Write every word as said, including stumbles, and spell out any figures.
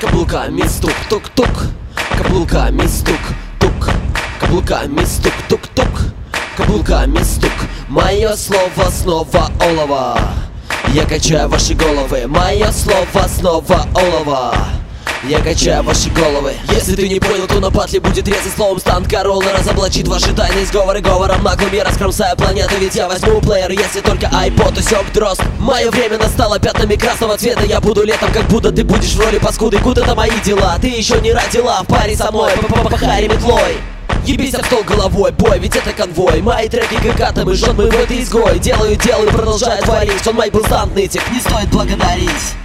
Каблуками стук-тук-тук, каблуками стук-тук, каблуками стук-тук-тук, каблуками стук. Мое слово снова олово, я качаю ваши головы. Мое слово снова олово, я качаю ваши головы. Если ты не понял, то на патле будет резать словом стан Королы. Разоблачит ваши тайные сговоры говором наглым. Я раскромсаю планету, ведь я возьму плеер. Если только iPod усек дрозд. Мое время настало пятнами красного цвета. Я буду летом, как будто ты будешь в роли паскуды. Куда-то мои дела, ты еще не родила в паре со мной. Пахари метлой, ебись об стол головой, бой, ведь это конвой. Мои треки как атомы, жжет мы в этой изгой. Делаю, делаю, продолжаю творить. Он мой был стант нытик, не стоит благодарить.